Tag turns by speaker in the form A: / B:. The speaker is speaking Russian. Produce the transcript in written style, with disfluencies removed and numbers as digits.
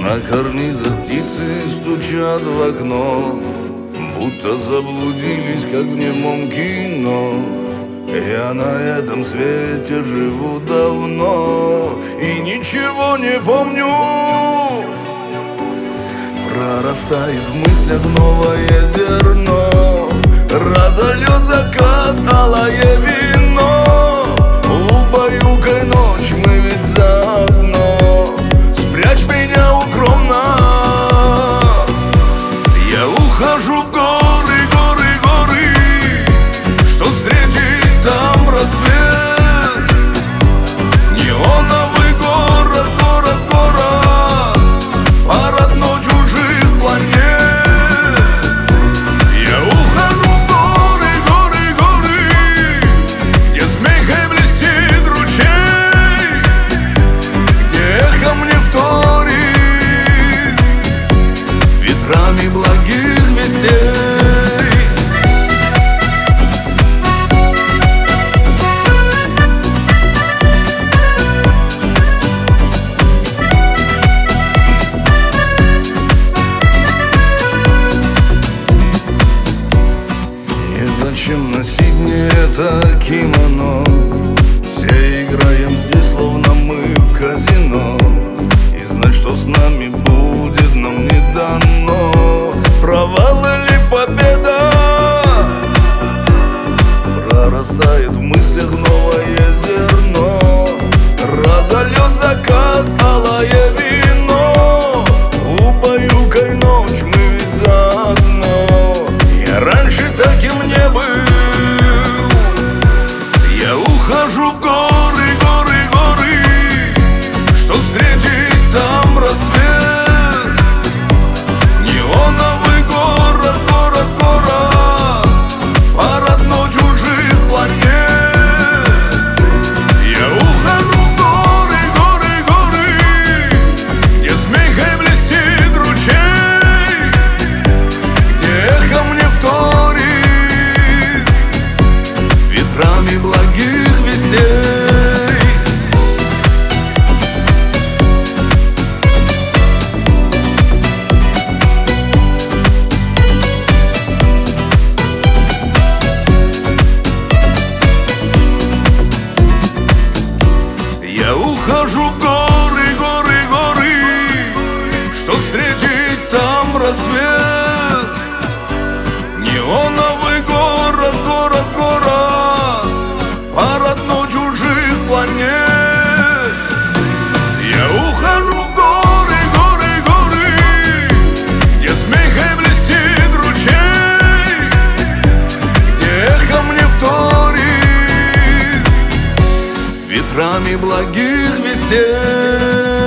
A: На карнизах птицы стучат в окно, будто заблудились, как в немом кино. Я на этом свете живу давно и ничего не помню. Прорастает в мыслях новое зерно, разольет закат алое вино. Убаюкай ночь, мы ведь заодно, спрячь меня укромно. Я ухожу в горы, горы, горы, что встретить там рассвет. Неоновый город, город, город, парад ночь чужих планет. Я ухожу в горы, горы, горы, где змейкой блестит ручей, где эхо мне вторит ветрами благих вестей. Зачем носить мне это кимоно? Все играем здесь, словно мы в казино, и знать, что с нами будет, нам не дано. Провал или победа? Прорастает в мыслях новое зерно, разольет закат алое вино. Убаюкай ночь, мы ведь заодно. Я раньше таким не был. Я ухожу в горы, горы, горы, что встретить там рассвет. Неоновый город, город, город, парад ночь чужих планет. Я ухожу в горы, горы, горы, где змейкой блестит ручей, где эхо мне вторит ветрами благих вестей. Я ухожу в горы, горы, горы, что встретить там рассвет. Неоновый город, город, город, парад ночь чужих планет. Я ухожу в горы, горы, горы, где змейкой блестит ручей, где эхо мне вторит ветрами благих вестей.